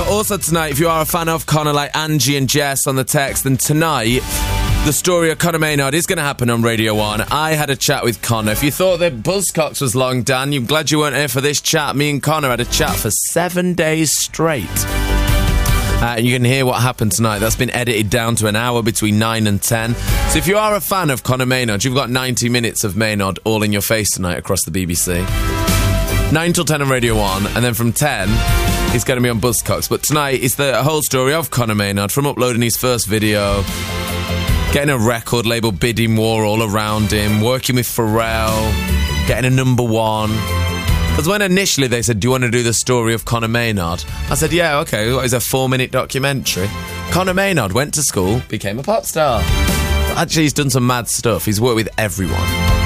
Also tonight, if you are a fan of Connor like Angie and Jess on the text, then tonight, the story of Conor Maynard is going to happen on Radio 1. I had a chat with Connor. If you thought that Buzzcocks was long, Dan, I'm glad you weren't here for this chat. Me and Connor had a chat for 7 days straight. And you can hear what happened tonight. That's been edited down to an hour between 9 and 10. So if you are a fan of Conor Maynard, you've got 90 minutes of Maynard all in your face tonight across the BBC. 9 till 10 on Radio 1, and then from 10, he's going to be on Buzzcocks. But tonight is the whole story of Conor Maynard, from uploading his first video, getting a record label bidding war all around him, working with Pharrell, getting a number one. Because when initially they said, do you want to do the story of Conor Maynard? I said, yeah, okay, what is a 4-minute documentary? Conor Maynard went to school, became a pop star. Actually, he's done some mad stuff. He's worked with everyone.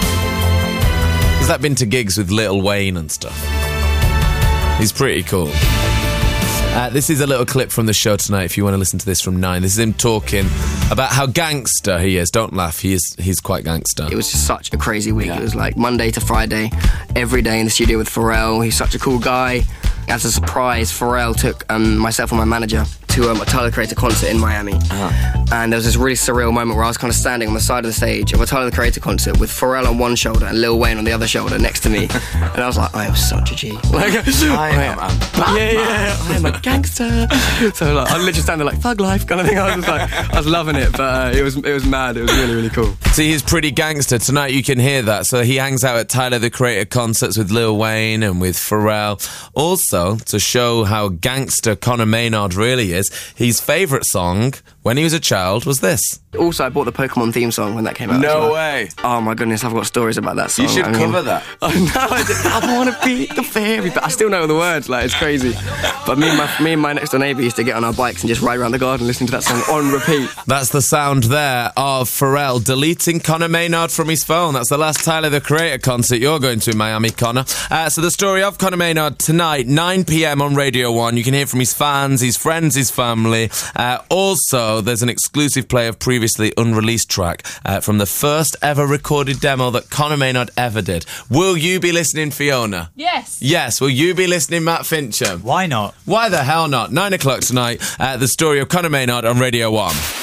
He's like been to gigs with Lil Wayne and stuff. He's pretty cool. This is a little clip from the show tonight if you want to listen to this from 9. This is him talking about how gangster he is. Don't laugh, he's quite gangster. It was just such a crazy week. Yeah. It was like Monday to Friday, every day in the studio with Pharrell. He's such a cool guy. As a surprise, Pharrell took myself and my manager to a Tyler the Creator concert in Miami. And there was this really surreal moment where I was kind of standing on the side of the stage of a Tyler the Creator concert with Pharrell on one shoulder and Lil Wayne on the other shoulder next to me. And I was like, I am such a G. Like, I am a gangster. So like, I literally standing like thug life kind of thing. I was loving it, but it was mad. It was really, really cool. See, he's pretty gangster. Tonight you can hear that. So he hangs out at Tyler the Creator concerts with Lil Wayne and with Pharrell. Also, to show how gangster Conor Maynard really is, his favourite song when he was a child was this. Also, I bought the Pokemon theme song when that came out. No way. Oh my goodness, I've got stories about that song. You should cover that. Oh no, I want to be the fairy, but I still know the words, like it's crazy. But me and my next door neighbour used to get on our bikes and just ride around the garden listening to that song on repeat. That's the sound there of Pharrell deleting Conor Maynard from his phone. That's the last Tyler the Creator concert you're going to in Miami, Connor. So the story of Conor Maynard tonight, 9 p.m. on Radio 1. You can hear from his fans, his friends, his family. Also, there's an exclusive play of previously unreleased track from the first ever recorded demo that Conor Maynard ever did. Will you be listening, Fiona? Yes. Yes. Will you be listening, Matt Fincham? Why not? Why the hell not? 9 o'clock tonight, the story of Conor Maynard on Radio 1.